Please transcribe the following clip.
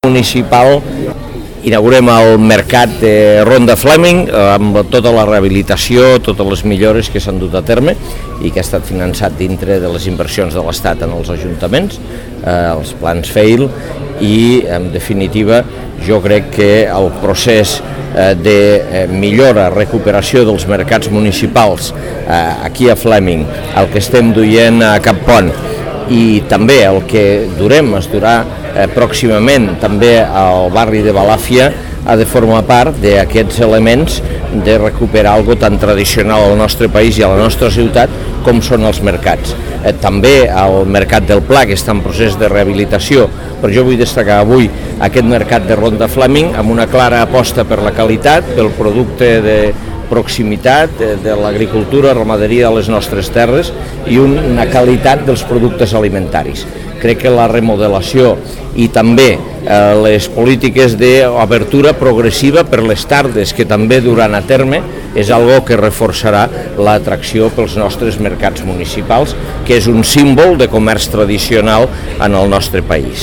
municipal inaugurem el mercat de Ronda Fleming amb tota la rehabilitació, totes les millores que s'han dut a terme i que ha estat finançat dintre de les inversions de l'Estat en els ajuntaments, els plans FAIL, i en definitiva jo crec que el procés de millora, recuperació dels mercats municipals aquí a Fleming, el que estem duient a Cap Pont, i també el que es durà pròximament també al barri de Balàfia, ha de formar part d'aquests elements de recuperar algo tan tradicional al nostre país i a la nostra ciutat com són els mercats. També el mercat del Pla, que està en procés de rehabilitació, però jo vull destacar avui aquest mercat de Ronda Fleming amb una clara aposta per la qualitat, pel producte de proximitat, de l'agricultura, ramaderia de les nostres terres i una qualitat dels productes alimentaris. Crec que la remodelació i també les polítiques d'obertura progressiva per les tardes que també duran a terme és algo que reforçarà l'atracció pels nostres mercats municipals, que és un símbol de comerç tradicional en el nostre país.